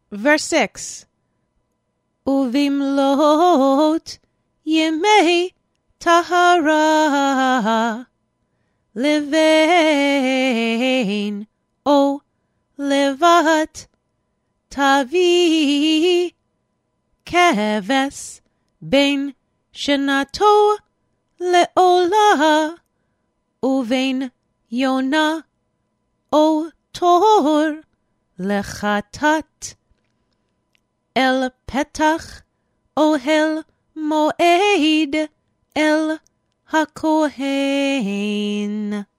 Verse 6. Uvimlot yemei tahara levain o levat tavi keves ben shenato leolah uvein yona o tor lechatat el petach ohel moed el hakohen.